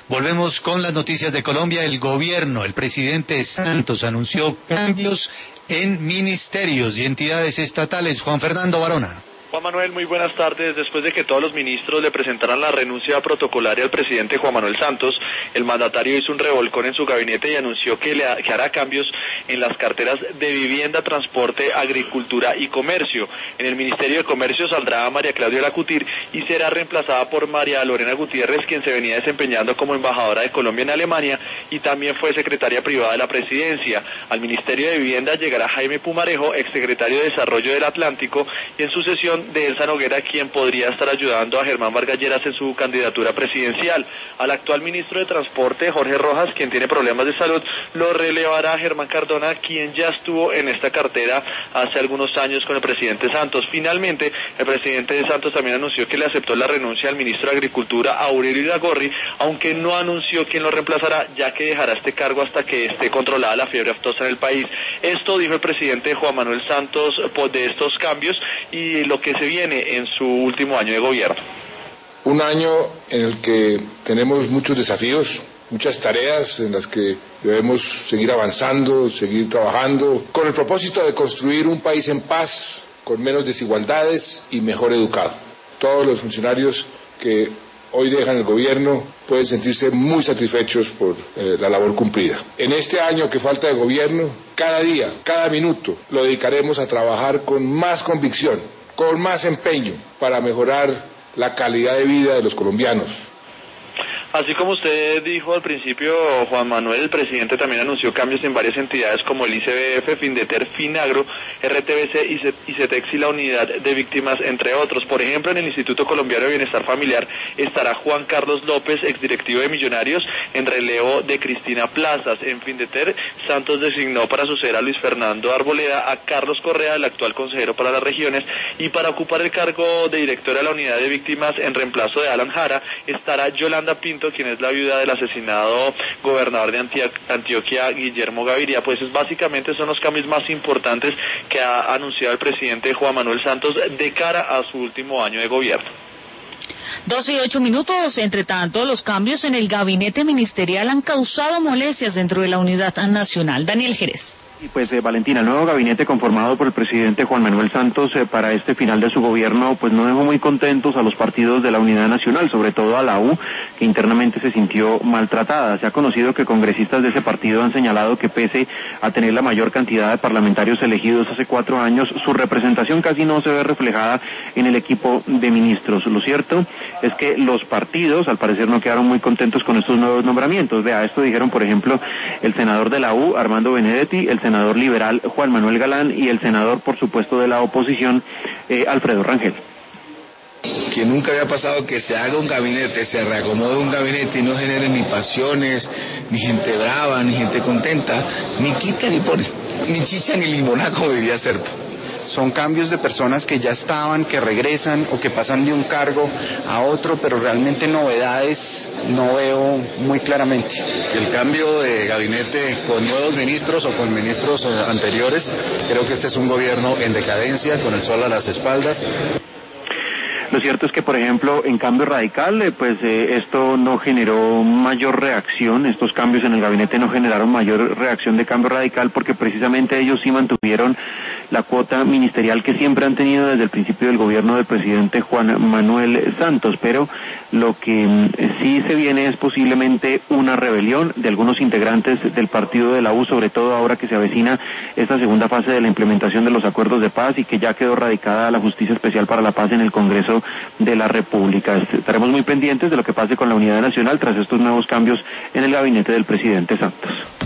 Volvemos con las noticias de Colombia. El presidente Santos anunció cambios en ministerios y entidades estatales. Juan Fernando Varona. Juan Manuel, muy buenas tardes. Después de que todos los ministros le presentaran la renuncia protocolaria al presidente Juan Manuel Santos, el mandatario hizo un revolcón en su gabinete y anunció que hará cambios en las carteras de Vivienda, Transporte, Agricultura y Comercio. En el Ministerio de Comercio saldrá María Claudia Lacutir y será reemplazada por María Lorena Gutiérrez, quien se venía desempeñando como embajadora de Colombia en Alemania y también fue secretaria privada de la presidencia. Al Ministerio de Vivienda llegará Jaime Pumarejo, exsecretario de Desarrollo del Atlántico, y en sucesión de Elsa Noguera, quien podría estar ayudando a Germán Vargas Lleras en su candidatura presidencial. Al actual ministro de Transporte, Jorge Rojas, quien tiene problemas de salud, lo relevará Germán Cardona, quien ya estuvo en esta cartera hace algunos años con el presidente Santos. Finalmente, el presidente Santos también anunció que le aceptó la renuncia al ministro de Agricultura, Aurelio Iragorri, aunque no anunció quién lo reemplazará, ya que dejará este cargo hasta que esté controlada la fiebre aftosa en el país. Esto dijo el presidente Juan Manuel Santos de estos cambios y lo que se viene en su último año de gobierno. Un año en el que tenemos muchos desafíos, muchas tareas en las que debemos seguir avanzando, seguir trabajando, con el propósito de construir un país en paz, con menos desigualdades y mejor educado. Todos los funcionarios que hoy dejan el gobierno pueden sentirse muy satisfechos por la labor cumplida. En este año que falta de gobierno, cada día, cada minuto, lo dedicaremos a trabajar con más convicción, con más empeño, para mejorar la calidad de vida de los colombianos. Así como usted dijo al principio, Juan Manuel, el presidente también anunció cambios en varias entidades como el ICBF, Findeter, Finagro, RTBC, ICETEX y la Unidad de Víctimas, entre otros. Por ejemplo, en el Instituto Colombiano de Bienestar Familiar estará Juan Carlos López, exdirectivo de Millonarios, en relevo de Cristina Plazas. En Findeter, Santos designó para suceder a Luis Fernando Arboleda a Carlos Correa, el actual consejero para las regiones, y para ocupar el cargo de directora de la Unidad de Víctimas en reemplazo de Alan Jara estará Yolanda Pinto, quien es la viuda del asesinado gobernador de Antioquia, Guillermo Gaviria. Pues básicamente son los cambios más importantes que ha anunciado el presidente Juan Manuel Santos de cara a su último año de gobierno. 12:08. Entre tanto, los cambios en el gabinete ministerial han causado molestias dentro de la unidad nacional. Daniel Jerez. Y pues Valentina, el nuevo gabinete conformado por el presidente Juan Manuel Santos para este final de su gobierno pues no dejó muy contentos a los partidos de la Unidad Nacional, sobre todo a la U, que internamente se sintió maltratada. Se ha conocido que congresistas de ese partido han señalado que pese a tener la mayor cantidad de parlamentarios elegidos hace 4 años, su representación casi no se ve reflejada en el equipo de ministros. Lo cierto es que los partidos al parecer no quedaron muy contentos con estos nuevos nombramientos. Vea, esto dijeron por ejemplo el senador de la U, Armando Benedetti, el senador liberal Juan Manuel Galán y el senador, por supuesto, de la oposición, Alfredo Rangel. Que nunca había pasado que se haga un gabinete, se reacomode un gabinete y no genere ni pasiones, ni gente brava, ni gente contenta, ni quita ni pone, ni chicha ni limonada, como diría Certo. Son cambios de personas que ya estaban, que regresan o que pasan de un cargo a otro, pero realmente novedades no veo muy claramente. El cambio de gabinete con nuevos ministros o con ministros anteriores, creo que este es un gobierno en decadencia, con el sol a las espaldas. Lo cierto es que, por ejemplo, en Cambio Radical, esto no generó mayor reacción, estos cambios en el gabinete no generaron mayor reacción de Cambio Radical porque precisamente ellos sí mantuvieron la cuota ministerial que siempre han tenido desde el principio del gobierno del presidente Juan Manuel Santos, pero lo que sí se viene es posiblemente una rebelión de algunos integrantes del partido de la U, sobre todo ahora que se avecina esta segunda fase de la implementación de los acuerdos de paz y que ya quedó radicada la Justicia Especial para la Paz en el Congreso de la República. Estaremos muy pendientes de lo que pase con la Unidad Nacional tras estos nuevos cambios en el gabinete del presidente Santos.